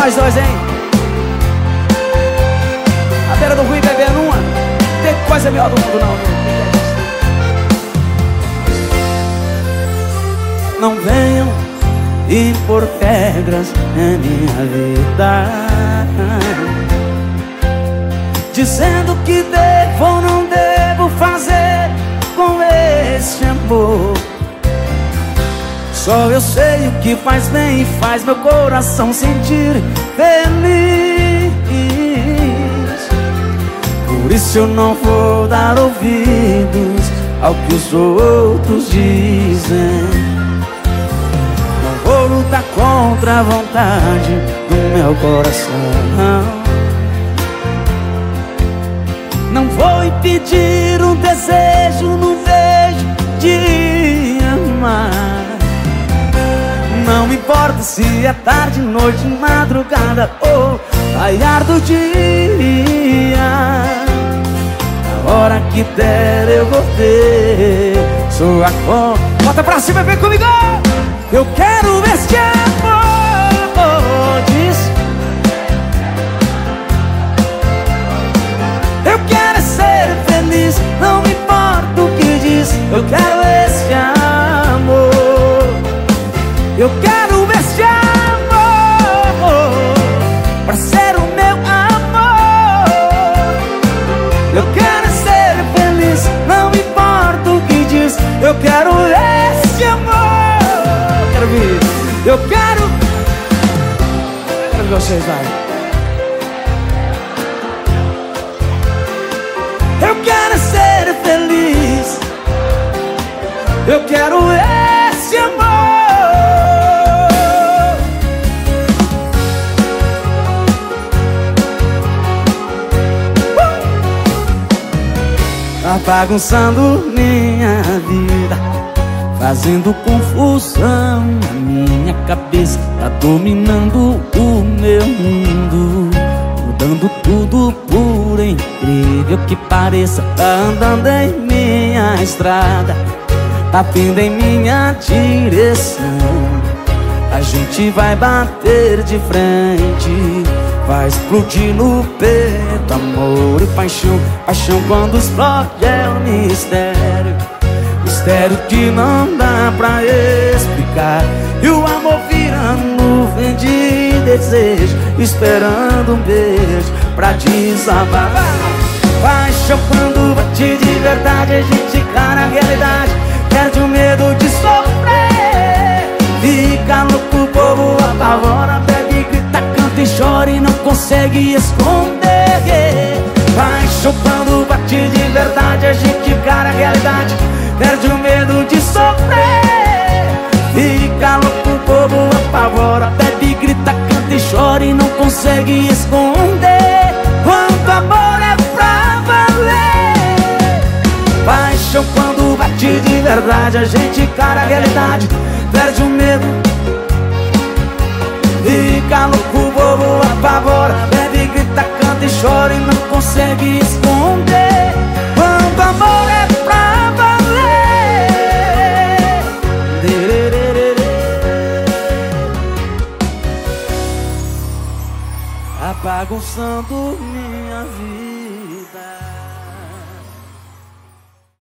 nós dois, hein? A beira do Rui bebendo uma. Tem coisa melhor do mundo, não, né? Não venham impor regras em minha vida, dizendo que devo ou não devo fazer com esse amor. Só eu sei o que faz bem e faz meu coração sentir feliz. Por isso eu não vou dar ouvidos ao que os outros dizem. Vou lutar contra a vontade do meu coração. Não vou impedir um desejo no beijo de amar. Não me importa se é tarde, noite, madrugada ou raiar do dia. Na hora que der eu vou ter sua conta. Bota pra cima e vem comigo! Eu quero este amor, diz. Eu quero ser feliz, não me importa o que diz. Eu quero este amor. Eu quero este amor pra ser o meu amor. Eu quero ser feliz, não me importa o que diz. Eu quero este amor. Eu quero ver vocês, vai. Eu quero ser feliz. Eu quero esse amor. Tá bagunçando minha vida, fazendo confusão na minha cabeça. Tá dominando o meu mundo, mudando tudo por incrível que pareça. Tá andando em minha estrada, tá vindo em minha direção. A gente vai bater de frente, vai explodir no peito amor e paixão. Paixão quando explode é um mistério, mistério que não dá pra explicar. E o amor vira nuvem de desejo, esperando um beijo pra desabar. Paixão quando bate de verdade, a gente encara a realidade, perde o medo de sofrer. Fica louco, o povo apavora, bebe, grita, canta e chora e não consegue esconder. Paixão quando bate de verdade, a gente encara a realidade, perde o medo de sofrer. Fica louco, o povo apavora, bebe, grita, canta e chora e não consegue esconder. Quanto amor é pra valer. Paixão quando bate de verdade, a gente encara a realidade, perde o medo. Fica louco, o povo apavora, bebe, grita, canta e chora e não consegue esconder. Quanto amor é pra valer. Tá bagunçando minha